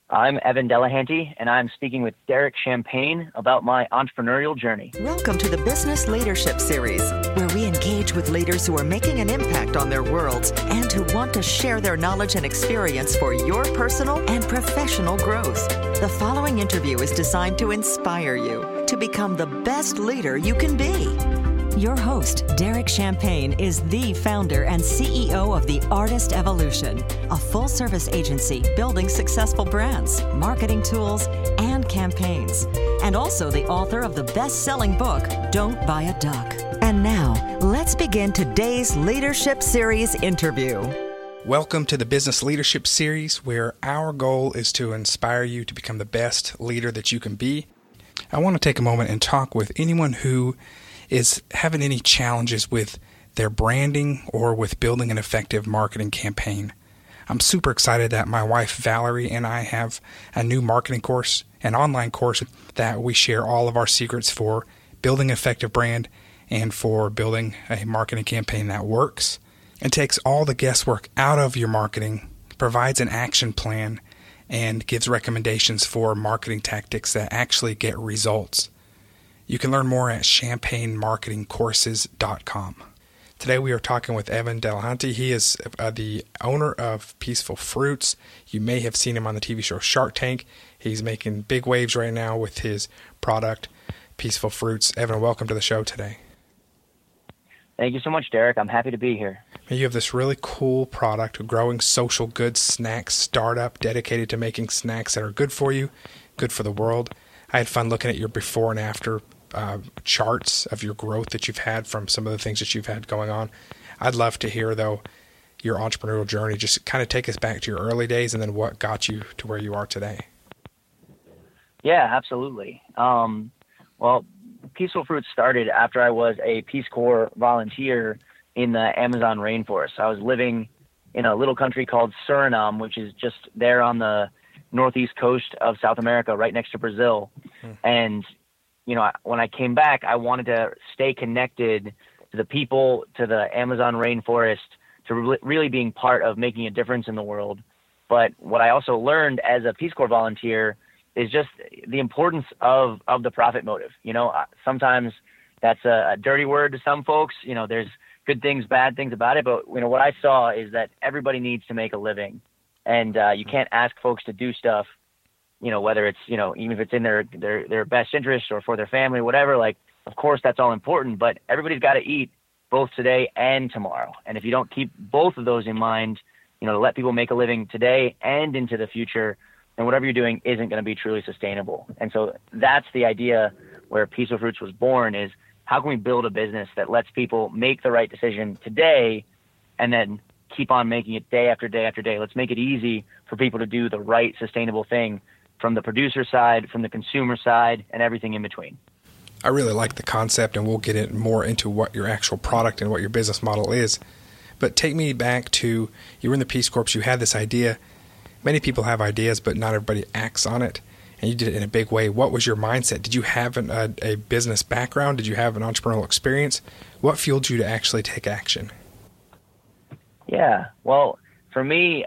I'm Evan Delahanty, and I'm speaking with Derek Champagne about my entrepreneurial journey. Welcome to the Business Leadership Series, where we engage with leaders who are making an impact on their worlds and who want to share their knowledge and experience for your personal and professional growth. The following interview is designed to inspire you to become the best leader you can be. Your host, Derek Champagne, is the founder and CEO of The Artist Evolution, a full-service agency building successful brands, marketing tools, and campaigns, and also the author of the best-selling book, Don't Buy a Duck. And now, let's begin today's Leadership Series interview. Welcome to the Business Leadership Series, where our goal is to inspire you to become the best leader that you can be. I want to take a moment and talk with anyone who is having any challenges with their branding or with building an effective marketing campaign. I'm super excited that my wife Valerie and I have a new marketing course, an online course that we share all of our secrets for building an effective brand and for building a marketing campaign that works and takes all the guesswork out of your marketing, provides an action plan, and gives recommendations for marketing tactics that actually get results. You can learn more at champagnemarketingcourses.com. Today we are talking with Evan Delahanty. He is the owner of Peaceful Fruits. You may have seen him on the TV show Shark Tank. He's making big waves right now with his product, Peaceful Fruits. Evan, welcome to the show today. Thank you so much, Derek. I'm happy to be here. You have this really cool product, a growing social goods snack startup dedicated to making snacks that are good for you, good for the world. I had fun looking at your before and after charts of your growth that you've had from some of the things that you've had going on. I'd love to hear, though, your entrepreneurial journey. Just kind of take us back to your early days and then what got you to where you are today. Yeah, absolutely. Well, Peaceful Fruits started after I was a Peace Corps volunteer in the Amazon rainforest. I was living in a little country called Suriname, which is just there on the northeast coast of South America, right next to Brazil. And when I came back, I wanted to stay connected to the people, to the Amazon rainforest, to really being part of making a difference in the world. But what I also learned as a Peace Corps volunteer is just the importance of the profit motive. Sometimes that's a dirty word to some folks. There's good things, bad things about it. But what I saw is that everybody needs to make a living, and you can't ask folks to do stuff, whether it's, even if it's in their best interest or for their family, whatever, of course, that's all important, but everybody's got to eat both today and tomorrow. And if you don't keep both of those in mind, to let people make a living today and into the future, then whatever you're doing isn't going to be truly sustainable. And so that's the idea where Peaceful Fruits was born, is how can we build a business that lets people make the right decision today and then keep on making it day after day after day. Let's make it easy for people to do the right sustainable thing from the producer side, from the consumer side, and everything in between. I really like the concept, and we'll get more into what your actual product and what your business model is. But take me back to, you were in the Peace Corps, you had this idea. Many people have ideas, but not everybody acts on it, and you did it in a big way. What was your mindset? Did you have a business background? Did you have an entrepreneurial experience? What fueled you to actually take action? Yeah, well, for me,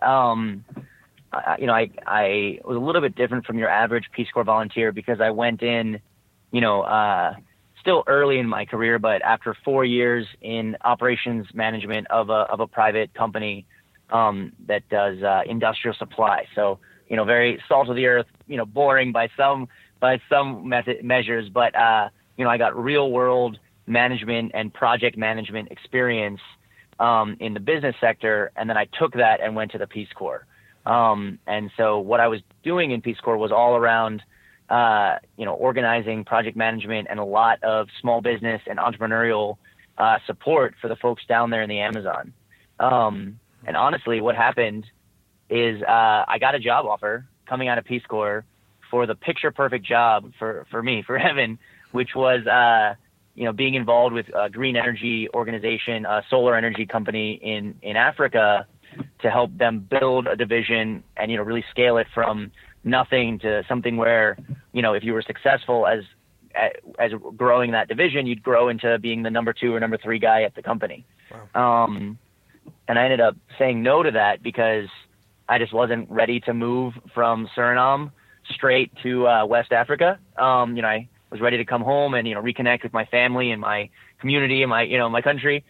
I was a little bit different from your average Peace Corps volunteer because I went in, still early in my career, but after 4 years in operations management of a private company that does industrial supply. So, very salt of the earth, boring by some measures, but I got real world management and project management experience in the business sector, and then I took that and went to the Peace Corps. And so what I was doing in Peace Corps was all around, organizing project management and a lot of small business and entrepreneurial support for the folks down there in the Amazon. And honestly, what happened is I got a job offer coming out of Peace Corps for the picture perfect job for me, for Evan, which was being involved with a green energy organization, a solar energy company in Africa, to help them build a division and, really scale it from nothing to something where, if you were successful as growing that division, you'd grow into being the number 2 or number 3 guy at the company. Wow. And I ended up saying no to that because I just wasn't ready to move from Suriname straight to West Africa. I was ready to come home and, reconnect with my family and my community and my country.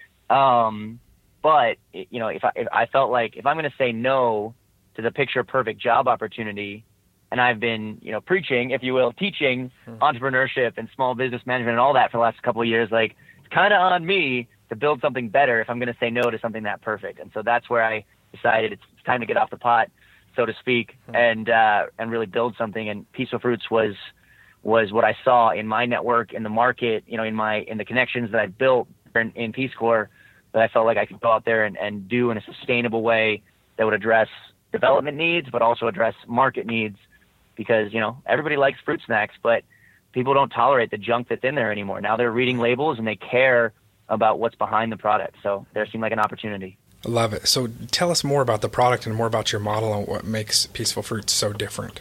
But if I felt like if I'm going to say no to the picture perfect job opportunity, and I've been, preaching, if you will, teaching entrepreneurship and small business management and all that for the last couple of years, like it's kind of on me to build something better if I'm going to say no to something that perfect. And so that's where I decided it's time to get off the pot, so to speak, and really build something. And Peaceful Fruits was what I saw in my network, in the market, in the connections that I built in Peace Corps, that I felt like I could go out there and do in a sustainable way that would address development needs, but also address market needs. Because, everybody likes fruit snacks, but people don't tolerate the junk that's in there anymore. Now they're reading labels and they care about what's behind the product. So there seemed like an opportunity. I love it. So tell us more about the product and more about your model and what makes Peaceful Fruits so different.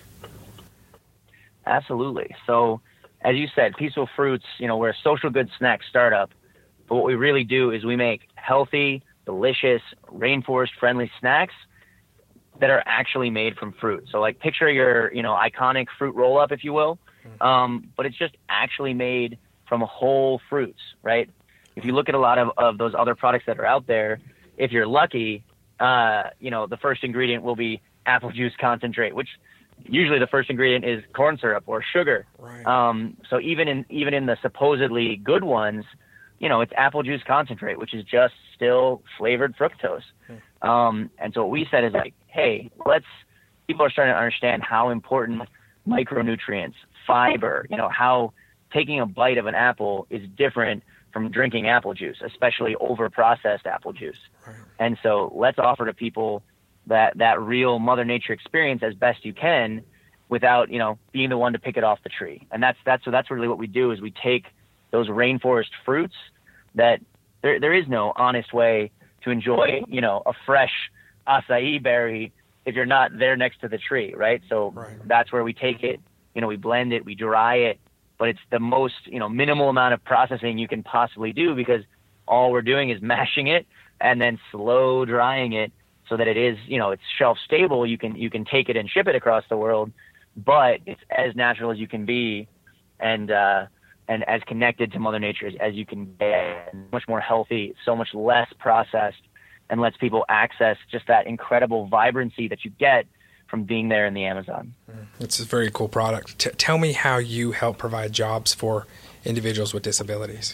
Absolutely. So as you said, Peaceful Fruits, we're a social good snack startup. But what we really do is we make healthy, delicious, rainforest-friendly snacks that are actually made from fruit. So like picture your, iconic fruit roll-up, if you will, but it's just actually made from whole fruits, right? If you look at a lot of those other products that are out there, if you're lucky, the first ingredient will be apple juice concentrate, which usually the first ingredient is corn syrup or sugar. Right. So even in the supposedly good ones, it's apple juice concentrate, which is just still flavored fructose. And so what we said is like, hey, people are starting to understand how important micronutrients, fiber, how taking a bite of an apple is different from drinking apple juice, especially over-processed apple juice. Right. And so let's offer to people that real Mother Nature experience as best you can without, being the one to pick it off the tree. And that's really what we do is we take those rainforest fruits that there is no honest way to enjoy, a fresh acai berry if you're not there next to the tree, right? So That's where we take it, we blend it, we dry it, but it's the most, minimal amount of processing you can possibly do because all we're doing is mashing it and then slow drying it so that it is, it's shelf stable. You can take it and ship it across the world, but it's as natural as you can be and as connected to Mother Nature as you can get, and much more healthy, so much less processed, and lets people access just that incredible vibrancy that you get from being there in the Amazon. It's a very cool product. Tell me how you help provide jobs for individuals with disabilities.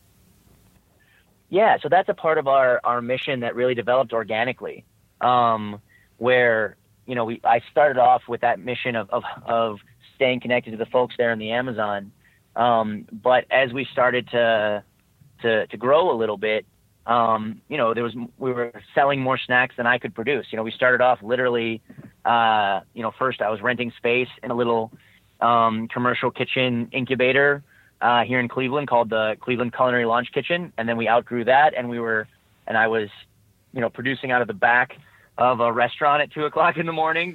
Yeah, so that's a part of our mission that really developed organically, where, I started off with that mission of staying connected to the folks there in the Amazon. But as we started to grow a little bit, we were selling more snacks than I could produce. We started off literally, first I was renting space in a little commercial kitchen incubator here in Cleveland called the Cleveland Culinary Launch Kitchen, and then we outgrew that, and I was, producing out of the back of a restaurant at 2:00 in the morning,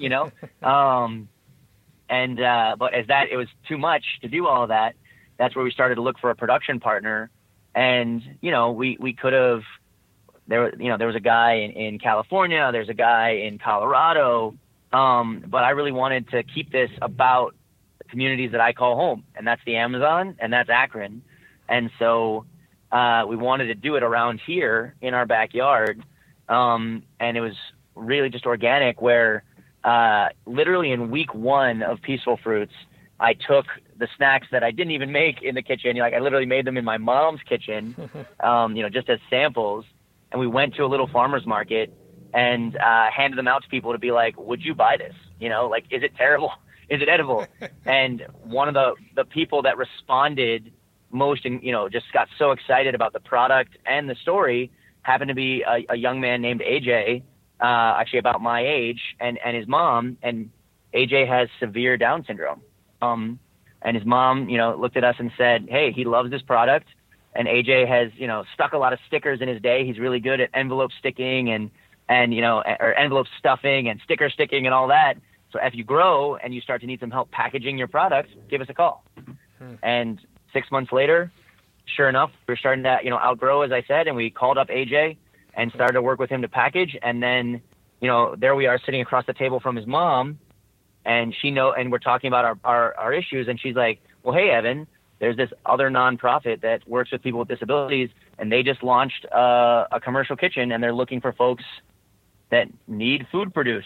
but as it was too much to do all of that. That's where we started to look for a production partner. And, we could have, there was a guy in California, there's a guy in Colorado. But I really wanted to keep this about the communities that I call home, and that's the Amazon and that's Akron. And so, we wanted to do it around here in our backyard. And it was really just organic where, literally in week 1 of Peaceful Fruits, I took the snacks that I didn't even make in the kitchen. I literally made them in my mom's kitchen, just as samples. And we went to a little farmer's market and handed them out to people to be like, would you buy this? Is it terrible? Is it edible? And one of the people that responded most and, just got so excited about the product and the story happened to be a young man named AJ, actually about my age, and his mom. And AJ has severe Down syndrome. And his mom, looked at us and said, hey, he loves this product. And AJ has, stuck a lot of stickers in his day. He's really good at envelope sticking and or envelope stuffing and sticker sticking and all that. So if you grow and you start to need some help packaging your products, give us a call. And 6 months later, sure enough, we're starting to, outgrow, as I said, and we called up AJ and started to work with him to package. And then, there we are sitting across the table from his mom, and and we're talking about our issues, and she's like, well, hey, Evan, there's this other nonprofit that works with people with disabilities, and they just launched a commercial kitchen, and they're looking for folks that need food produced,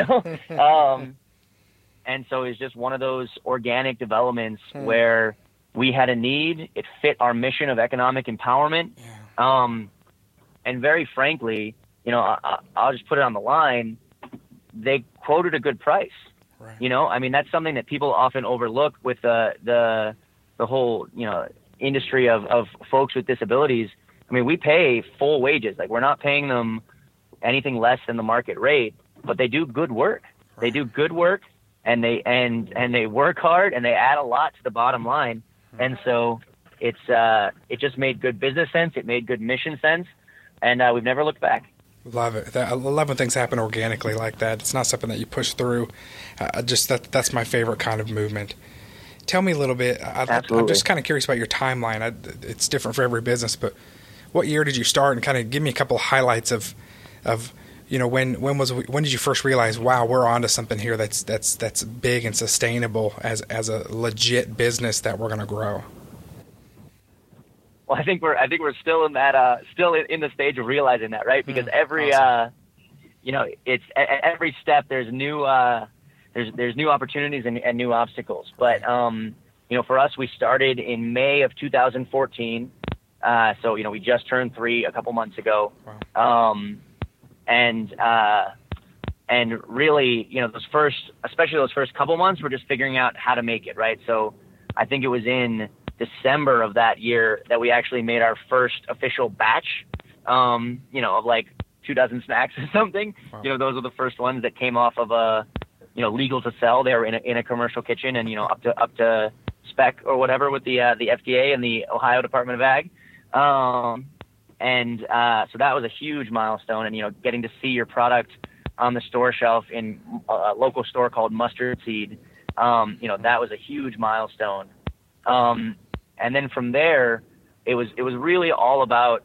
and so it's just one of those organic developments where we had a need, it fit our mission of economic empowerment. And very frankly, I'll just put it on the line. They quoted a good price. Right. I mean, that's something that people often overlook with the whole, industry of folks with disabilities. I mean, we pay full wages. Like, we're not paying them anything less than the market rate, but they do good work. Right. They do good work, and they work hard, and they add a lot to the bottom line. Mm-hmm. And so it just made good business sense. It made good mission sense. And we've never looked back. Love it. I love when things happen organically like that. It's not something that you push through. That's my favorite kind of movement. Tell me a little bit. I'm just kind of curious about your timeline. It's different for every business, but what year did you start? And kind of give me a couple of highlights of when did you first realize, wow, we're onto something here that's big and sustainable as a legit business that we're going to grow. Well, I think we're still in that, still in the stage of realizing that, right? Because every, awesome. It's at every step there's new opportunities and new obstacles. But for us, we started in May of 2014. So we just turned 3 a couple months ago. Wow. And really, especially those first couple months, we're just figuring out how to make it, right? So I think it was in December of that year that we actually made our first official batch, of like 24 snacks or something. Wow. Those are the first ones that came off of legal to sell. They were in a commercial kitchen and, up to spec or whatever with the FDA and the Ohio Department of Ag. So that was a huge milestone, and, getting to see your product on the store shelf in a local store called Mustard Seed, that was a huge milestone. And then from there, it was really all about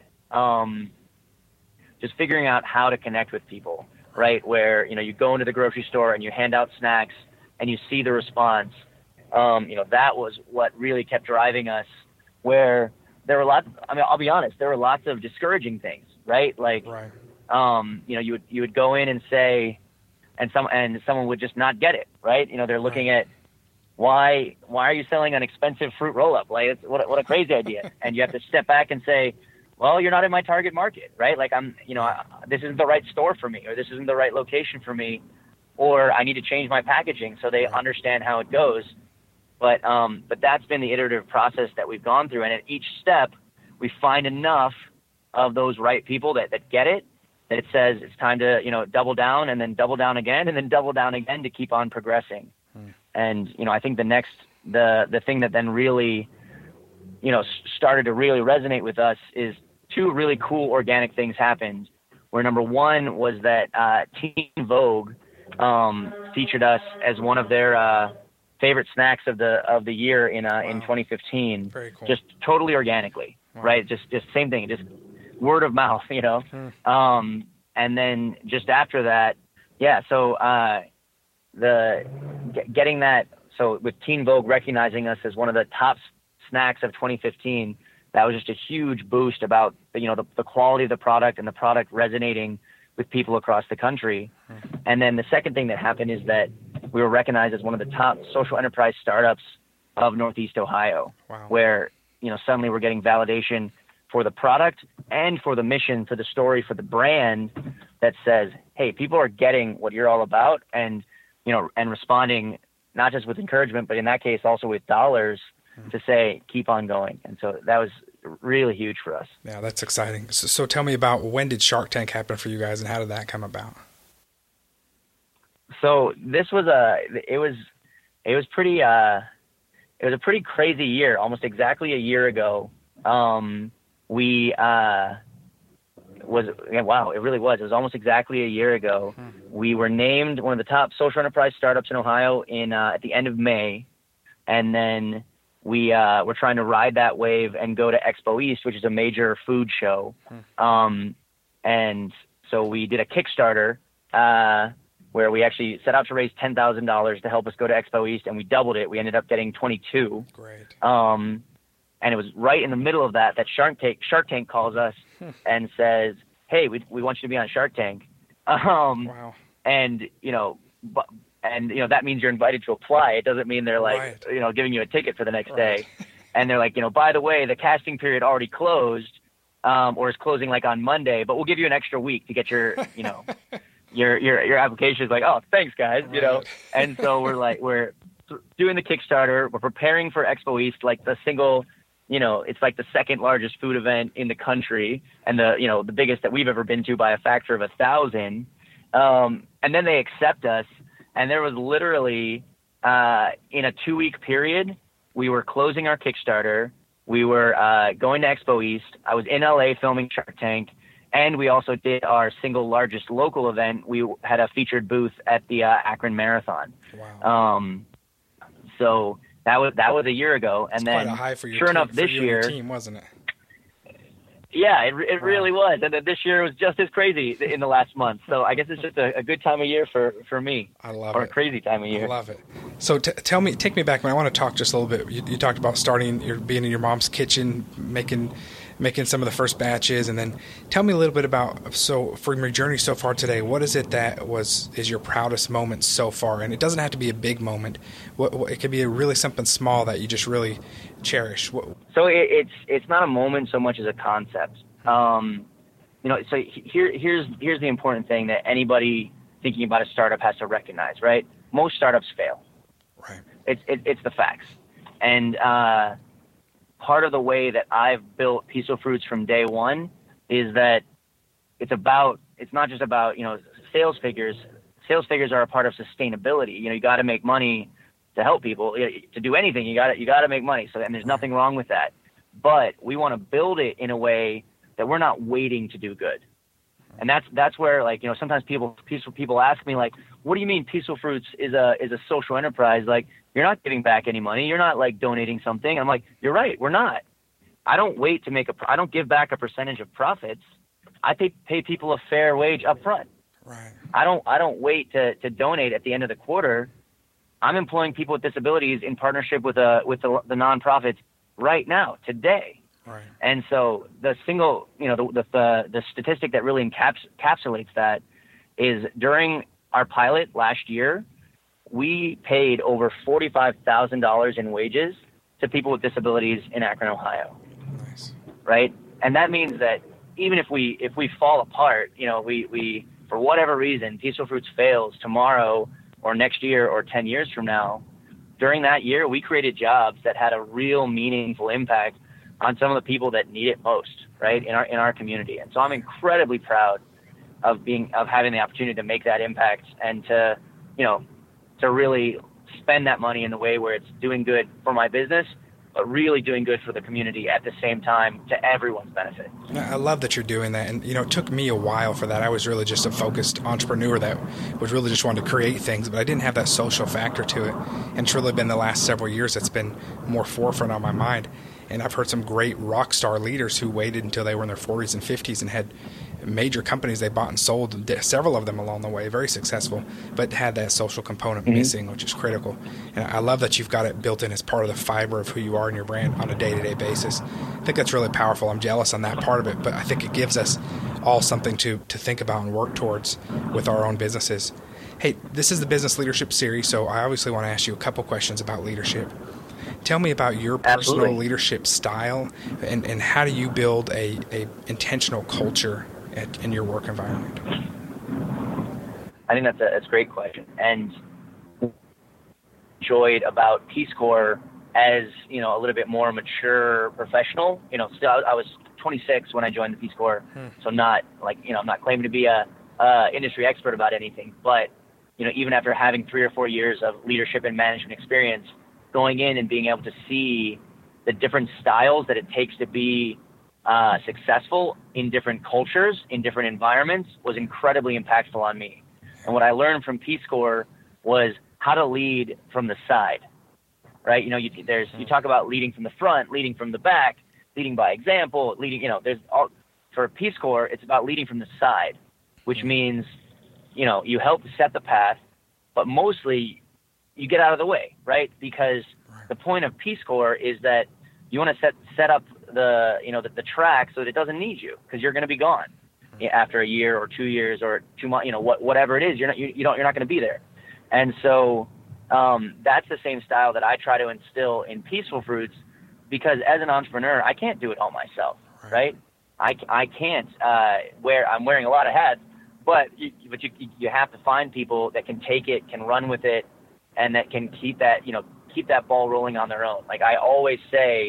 just figuring out how to connect with people, right? Where, you go into the grocery store and you hand out snacks and you see the response. That was what really kept driving us, where there were I'll be honest, there were lots of discouraging things, right? Like, right. You would go in and say, and someone would just not get it, right? They're looking at, why are you selling an expensive fruit roll-up? Like, what a crazy idea. And you have to step back and say, well, you're not in my target market, right? Like, this isn't the right store for me, or this isn't the right location for me, or I need to change my packaging so they understand how it goes. But that's been the iterative process that we've gone through. And at each step, we find enough of those right people that get it, that it says it's time to, double down, and then double down again, and then double down again to keep on progressing. And, I think the thing that then really, started to really resonate with us is 2 really cool organic things happened, where number 1 was that Teen Vogue featured us as one of their favorite snacks of the year in 2015. Very cool. Just totally organically. Wow. Right? Just same thing, just word of mouth, and then just after that, so getting that, so with Teen Vogue recognizing us as one of the top snacks of 2015, that was just a huge boost about the quality of the product and the product resonating with people across the country. And then the second thing that happened is that we were recognized as one of the top social enterprise startups of Northeast Ohio. Wow. Where suddenly we're getting validation for the product and for the mission, for the story, for the brand that says, hey, people are getting what you're all about, and and responding not just with encouragement, but in that case also with dollars to say, keep on going. And so that was really huge for us. Yeah, that's exciting. So tell me about, when did Shark Tank happen for you guys, and how did that come about? So this was it was a pretty crazy year. Almost exactly a year ago, it really was. It was almost exactly a year ago. We were named one of the top social enterprise startups in Ohio at the end of May. And then we're trying to ride that wave and go to Expo East, which is a major food show. And so we did a Kickstarter where we actually set out to raise $10,000 to help us go to Expo East, and we doubled it. We ended up getting 22. Great. And it was right in the middle of that Shark Tank calls us and says, "Hey, we want you to be on Shark Tank." Wow. And that means you're invited to apply. It doesn't mean they're like, right. Giving you a ticket for the next day. And they're like, by the way, the casting period already closed, or is closing like on Monday, but we'll give you an extra week to get your, your application. Is like, oh, thanks guys, right. And so we're doing the Kickstarter. We're preparing for Expo East, like the single, it's like the second largest food event in the country, and the biggest that we've ever been to by a factor of 1,000. And then they accept us, and there was literally in a 2-week period, we were closing our Kickstarter. We were going to Expo East. I was in LA filming Shark Tank, and we also did our single largest local event. We had a featured booth at the Akron Marathon. Wow. So that was a year ago, and then quite a high for your sure enough, team, this year, team, wasn't it? Yeah, it really was. And then this year was just as crazy in the last month. So I guess it's just a good time of year for me. I love it. Or it. a crazy time of year. I love it. So take me back, man. I want to talk just a little bit. You talked about being in your mom's kitchen, making some of the first batches, and then tell me a little bit about, so from your journey so far today, what is it that is your proudest moment so far? And it doesn't have to be a big moment. It could be really something small that you just really cherish. So it's not a moment so much as a concept. So here's the important thing that anybody thinking about a startup has to recognize, right? Most startups fail. Right. It's the facts. And part of the way that I've built Peaceful Fruits from day one is that it's not just about, sales figures. Sales figures are a part of sustainability. You got to make money to help people. To do anything, you got to make money. So, and there's nothing wrong with that. But we want to build it in a way that we're not waiting to do good. And that's where, sometimes peaceful people ask me, like, what do you mean Peaceful Fruits is a social enterprise? Like, you're not giving back any money. You're not donating something. And I'm like, you're right. We're not. I don't wait to I don't give back a percentage of profits. I pay people a fair wage up front. Right. I don't wait to donate at the end of the quarter. I'm employing people with disabilities in partnership with the nonprofits right now, today. Right. And so the single, the statistic that really encapsulates that is during our pilot last year, we paid over $45,000 in wages to people with disabilities in Akron, Ohio. Nice. Right. And that means that even if we fall apart, we for whatever reason, Peaceful Fruits fails tomorrow or next year or 10 years from now, during that year, we created jobs that had a real meaningful impact on some of the people that need it most, right, in our community. And so I'm incredibly proud of having the opportunity to make that impact and to really spend that money in the way where it's doing good for my business, but really doing good for the community at the same time to everyone's benefit. I love that you're doing that. And, it took me a while for that. I was really just a focused entrepreneur that was really just wanting to create things, but I didn't have that social factor to it. And it's really been the last several years that's been more forefront on my mind. And I've heard some great rock star leaders who waited until they were in their 40s and 50s and had major companies they bought and sold, several of them along the way, very successful, but had that social component missing, which is critical. And I love that you've got it built in as part of the fiber of who you are and your brand on a day-to-day basis. I think that's really powerful. I'm jealous on that part of it, but I think it gives us all something to think about and work towards with our own businesses. Hey, this is the Business Leadership Series, so I obviously want to ask you a couple questions about leadership. Tell me about your personal Absolutely. leadership style and how do you build a intentional culture in your work environment? I think that's a great question. And enjoyed about Peace Corps as, a little bit more mature professional. Still I was 26 when I joined the Peace Corps. So not I'm not claiming to be a industry expert about anything, but, even after having 3 or 4 years of leadership and management experience, going in and being able to see the different styles that it takes to be successful in different cultures, in different environments, was incredibly impactful on me. And what I learned from Peace Corps was how to lead from the side, right? You talk about leading from the front, leading from the back, leading by example, for Peace Corps, it's about leading from the side, which means you help set the path, but mostly you get out of the way, right? Because the point of Peace Corps is that you want to set up the track so that it doesn't need you, because you're going to be gone after a year or 2 years or 2 months, whatever it is. You're not going to be there. And so that's the same style that I try to instill in Peaceful Fruits, because as an entrepreneur, I can't do it all myself, right? I can't I'm wearing a lot of hats, but you have to find people that can take it, can run with it, and that can keep that ball rolling on their own. Like I always say,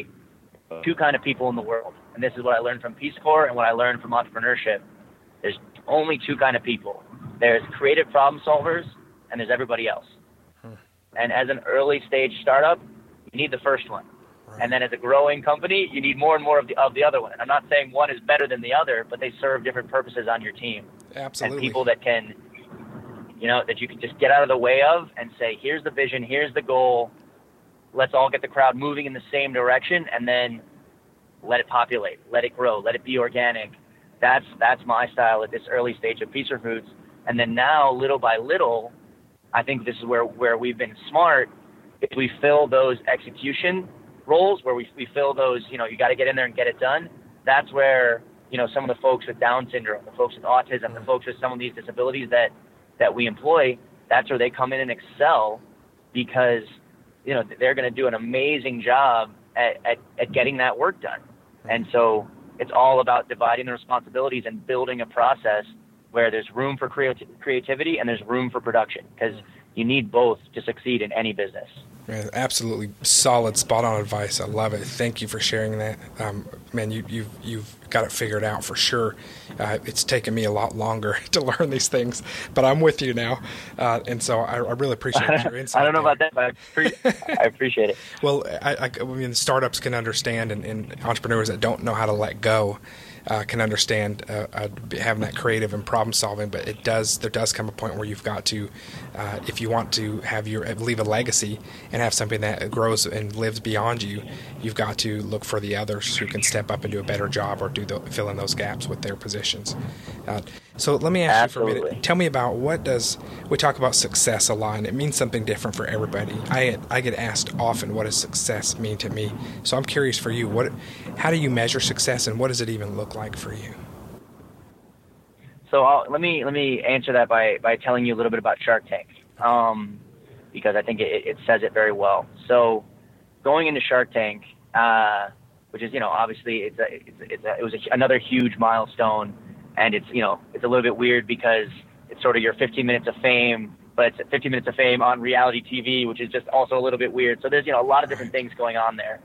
2 kind of people in the world, and this is what I learned from Peace Corps and what I learned from entrepreneurship. There's only 2 kind of people. There's creative problem solvers, and there's everybody else. And as an early stage startup, you need the first one. And then as a growing company, you need more and more of the other one. And I'm not saying one is better than the other, but they serve different purposes on your team. Absolutely. And people that can, that you can just get out of the way of and say, here's the vision, here's the goal. Let's all get the crowd moving in the same direction, and then let it populate, let it grow, let it be organic. That's my style at this early stage of Peaceful Fruits. And then now, little by little, I think this is where we've been smart, is we fill those execution roles, where we fill those, you got to get in there and get it done. That's where, some of the folks with Down syndrome, the folks with autism, the folks with some of these disabilities that we employ, that's where they come in and excel, because, they're going to do an amazing job at getting that work done. And so it's all about dividing the responsibilities and building a process where there's room for creativity and there's room for production, because you need both to succeed in any business. Man, absolutely solid, spot-on advice. I love it. Thank you for sharing that. Man, you've got it figured out for sure. It's taken me a lot longer to learn these things, but I'm with you now. And so I really appreciate your insight. I don't know about that, but I appreciate it. Well, I mean, startups can understand, and entrepreneurs that don't know how to let go can understand having that creative and problem solving, but there does come a point where you've got to, if you want to leave a legacy and have something that grows and lives beyond you, you've got to look for the others who can step up and do a better job or fill in those gaps with their positions. So let me ask you for a minute. Tell me about we talk about success a lot, and it means something different for everybody. I get asked often, what does success mean to me? So I'm curious for you, how do you measure success, and what does it even look like for you? So let me answer that by telling you a little bit about Shark Tank, because I think it says it very well. So going into Shark Tank, which is obviously it was another huge milestone, and it's a little bit weird because it's sort of your 15 minutes of fame, but it's 15 minutes of fame on reality TV, which is just also a little bit weird. So there's a lot of different things going on there.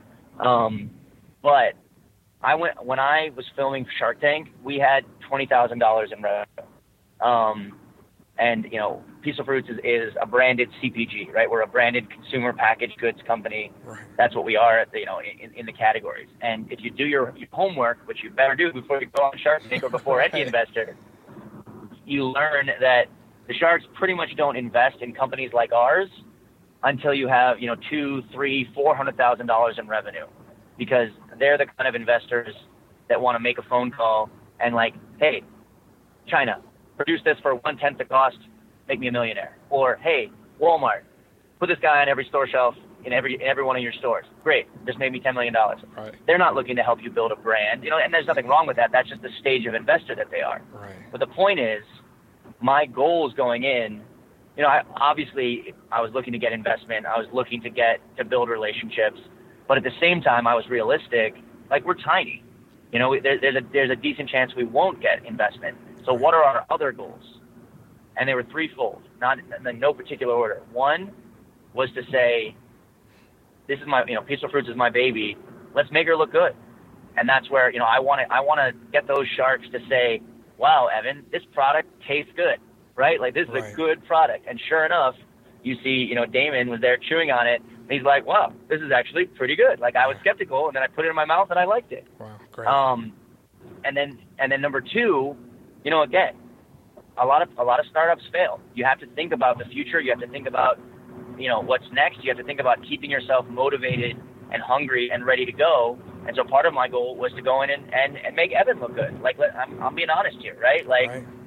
But when I was filming Shark Tank, we had $20,000 in revenue. And Peaceful Fruits is a branded CPG, right? We're a branded consumer packaged goods company. Right. That's what we are at in the categories. And if you do your homework, which you better do before you go on Shark Tank or before any investor, you learn that the sharks pretty much don't invest in companies like ours until you have $200,000, $300,000, $400,000 in revenue, because they're the kind of investors that want to make a phone call and like, hey, China, produce this for 1/10 the cost, make me a millionaire. Or, hey, Walmart, put this guy on every store shelf in every one of your stores. Great, just made me $10 million. Right. They're not looking to help you build a brand, and there's nothing wrong with that. That's just the stage of investor that they are. Right. But the point is, my goals going in, I was looking to get investment. I was looking to build relationships. But at the same time, I was realistic. Like, we're tiny. There's a decent chance we won't get investment. So what are our other goals? And they were threefold, not in no particular order. One was to say, this is my, Peaceful Fruits is my baby. Let's make her look good. And that's where, I want to get those sharks to say, wow, Evan, this product tastes good, right? Like, this is a good product. And sure enough, you see, Damon was there chewing on it. And he's like, wow, this is actually pretty good. Like, I was skeptical, and then I put it in my mouth and I liked it. Wow, great. And then number two, again, a lot of startups fail. You have to think about the future. You have to think about, what's next. You have to think about keeping yourself motivated and hungry and ready to go. And so part of my goal was to go in and make Evan look good. Like, I'm being honest here, right? Like,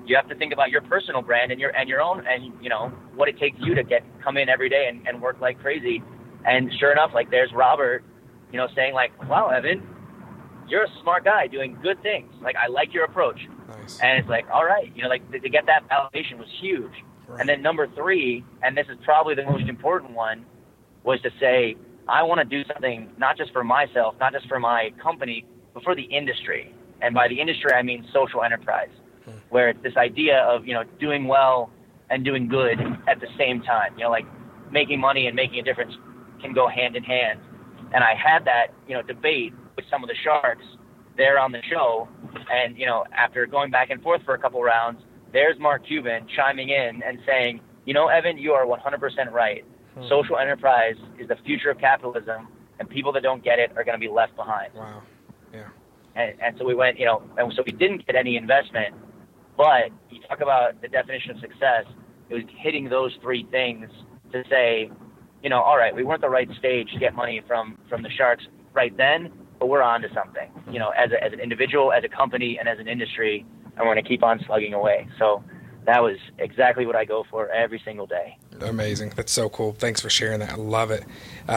you have to think about your personal brand and your own, and what it takes you to come in every day and work like crazy. And sure enough, like there's Robert, saying like, wow, Evan, you're a smart guy doing good things. Like, I like your approach. Nice. And it's like, all right, like to get that validation was huge. Right. And then number 3, and this is probably the most important one, was to say, I want to do something not just for myself, not just for my company, but for the industry. And by the industry, I mean social enterprise, where it's this idea of, doing well and doing good at the same time. Like making money and making a difference can go hand in hand. And I had that, debate with some of the sharks there on the show. And, after going back and forth for a couple rounds, there's Mark Cuban chiming in and saying, Evan, you are 100% right. Social enterprise is the future of capitalism, and people that don't get it are going to be left behind. Wow. Yeah. And so we went, and so we didn't get any investment, but you talk about the definition of success, it was hitting those 3 things to say, all right, we weren't the right stage to get money from the sharks right then, but we're on to something, as an individual, as a company, and as an industry, and we're going to keep on slugging away. So that was exactly what I go for every single day. Amazing. That's so cool. Thanks for sharing that. I love it.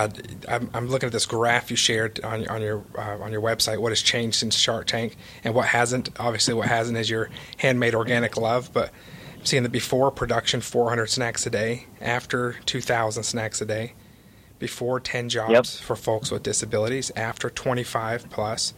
I'm looking at this graph you shared on your website. What has changed since Shark Tank and what hasn't? Obviously, what hasn't is your handmade organic love. But I'm seeing that before production, 400 snacks a day. After 2,000 snacks a day. Before 10 jobs for folks with disabilities. After 25 plus.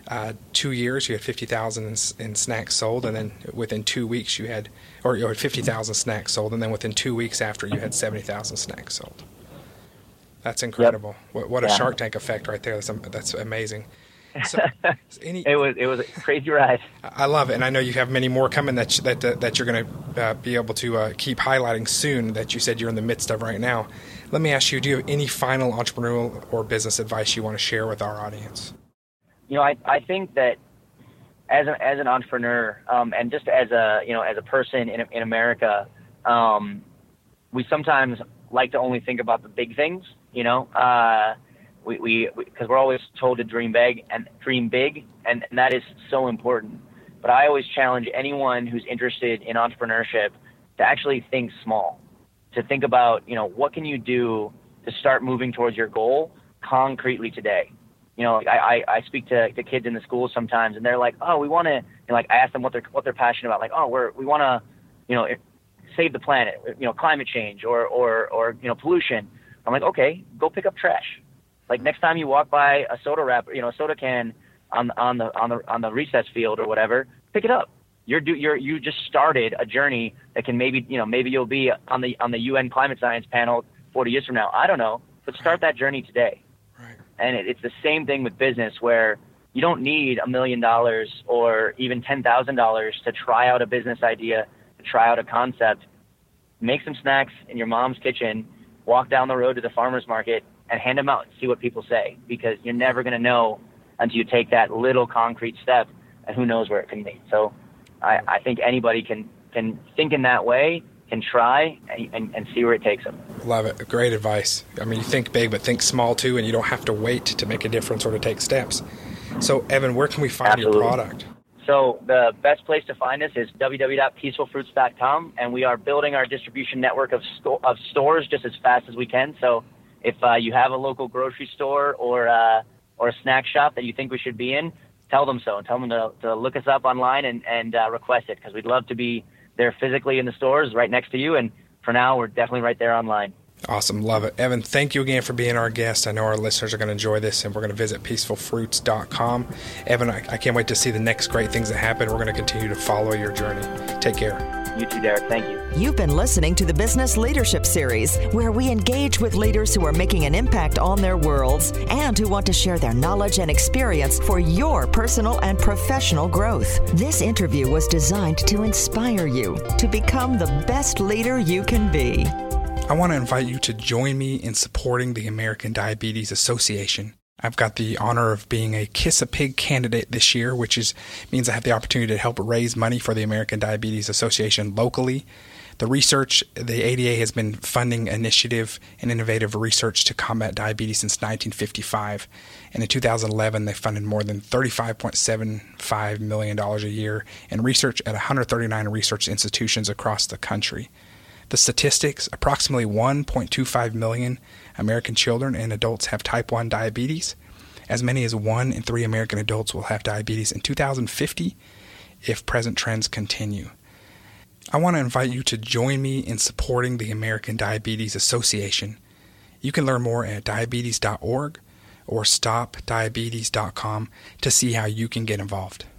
2 years, you had 50,000 in snacks sold, and then within 2 weeks you had 50,000 snacks sold, and then within 2 weeks after you had 70,000 snacks sold. That's incredible. What a Shark Tank effect right there. That's amazing. So, it was a crazy ride. I love it, and I know you have many more coming that you're going to be able to keep highlighting soon. That you said you're in the midst of right now. Let me ask you: do you have any final entrepreneurial or business advice you want to share with our audience? I think that as an entrepreneur, and just as a person in America, we sometimes like to only think about the big things, because we're always told to dream big, and that is so important. But I always challenge anyone who's interested in entrepreneurship to actually think small, to think about, what can you do to start moving towards your goal concretely today. I speak to kids in the schools sometimes, and they're like, oh, we want to, I ask them what they're passionate about. Like, oh, we want to, save the planet, climate change or pollution. I'm like, okay, go pick up trash. Like next time you walk by a soda wrapper, a soda can on the recess field or whatever, pick it up. You just started a journey that can maybe you'll be on the UN climate science panel 40 years from now. I don't know, but start that journey today. And it's the same thing with business, where you don't need $1 million or even $10,000 to try out a business idea, to try out a concept. Make some snacks in your mom's kitchen, walk down the road to the farmer's market, and hand them out and see what people say, because you're never going to know until you take that little concrete step, and who knows where it can lead. So I think anybody can think in that way, can try and see where it takes them. Love it. Great advice. I mean, you think big, but think small too, and you don't have to wait to make a difference or to take steps. So, Evan, where can we find your product? So the best place to find us is www.peacefulfruits.com, and we are building our distribution network of stores just as fast as we can. So if you have a local grocery store or a snack shop that you think we should be in, tell them so, and tell them to look us up online and request it, because we'd love to be there physically in the stores right next to you. And for now, we're definitely right there online. Awesome. Love it. Evan, thank you again for being our guest. I know our listeners are going to enjoy this, and we're going to visit peacefulfruits.com. Evan, I can't wait to see the next great things that happen. We're going to continue to follow your journey. Take care. You too, Derek. Thank you. You've been listening to the Business Leadership Series, where we engage with leaders who are making an impact on their worlds and who want to share their knowledge and experience for your personal and professional growth. This interview was designed to inspire you to become the best leader you can be. I want to invite you to join me in supporting the American Diabetes Association. I've got the honor of being a Kiss a Pig candidate this year, which means I have the opportunity to help raise money for the American Diabetes Association locally. The ADA has been funding initiative and innovative research to combat diabetes since 1955. And in 2011, they funded more than $35.75 million a year in research at 139 research institutions across the country. The statistics, approximately 1.25 million American children and adults have type 1 diabetes. As many as 1 in 3 American adults will have diabetes in 2050 if present trends continue. I want to invite you to join me in supporting the American Diabetes Association. You can learn more at diabetes.org or stopdiabetes.com to see how you can get involved.